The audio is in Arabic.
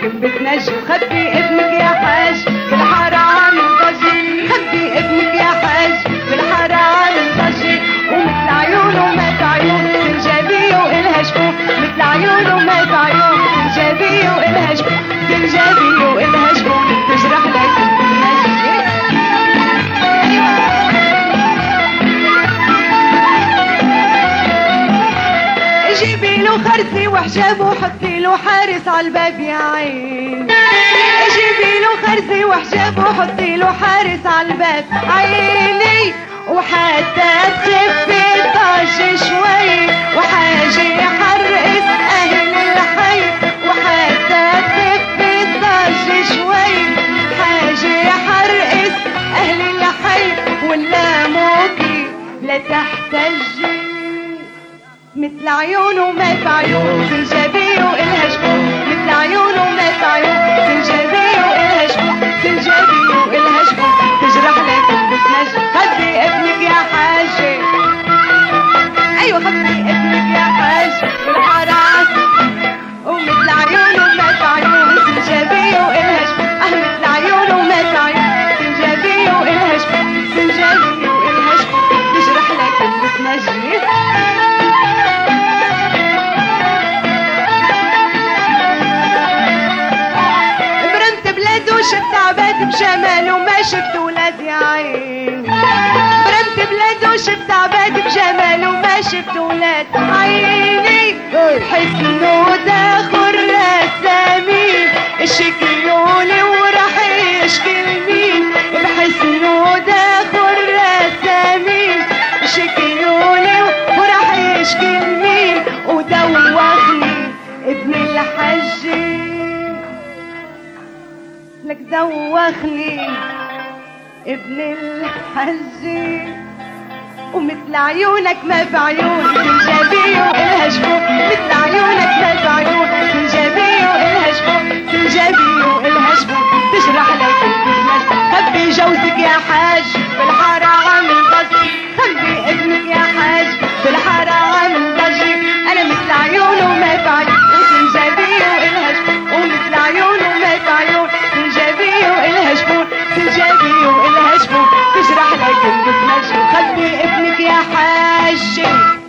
لكن بتنجي. خبي ابنك يا حاج في الحارة عامل ضجي، خبي ابنك يا حاج في الحارة عامل ضجي، ومثل عيونه مات عيون سنجابية وإلها شفوف، مثل عيونه مات عيون سنجابية وإلها شفوف، سنجابية وإلها شفوف تجرح لكن بتنجي. جيبي له خرزي وحجاب وحطي له حارس عالباب يا عين، جيبي له خرزي وحجاب وحطي له حارس عالباب عيني، وحتى تخفي الضج شوي وحاجي حرقت اهل الحي، وحتى تخفي الضج شوي حاجي حرقت اهل الحي، ولا موكي لا تحتجي مثل عيونه مات عيون سنجابية وإلها شفوف، مثل عيونه مات عيون سنجابية وإلها شفوف، سنجابية وإلها شفوف تجرح لكن بتنجي. خبي ابنك يا حاج، أيوة خبي ابنك يا حاج في الحارة، ومثل عيونه مات عيون سنجابية وإلها شفوف، مثل عيونه مات عيون سنجابية وإلها شفوف، سنجابية وإلها شفوف تجرح لكن بتنجي. شفت عباد بجماله وما شفت ولاد يا عين، برمت بلاده وشفت عباد بجماله وما شفت ولاد عيني، حسنه داخل رسامين شكيولي وراح يشكي لمين، بحسنه داخل رسامين شكيولي وراح يشكي لمين، ودوخني ابن الحجي لك دوخني ابن الحجي، ومثل عيونك ما في عيون سنجابية وإلها شفوف، مثل عيونك ما في عيون سنجابية وإلها شفوف، سنجابية وإلها شفوف تجرح لكن بتنجي. خبي جوزك يا حاج في الحارة عامل ضجي، خبي ابنك يا حاج في الحارة عامل ضجي، أنا مثل عيونه ما في عيون سنجابية وإلها شفوف، ومثل عيونه ما في عيون سنجابية وإلها شفوف، سنجابية وإلها شفوف تجرح لكن بتنجي. خبي ابنك يا حاج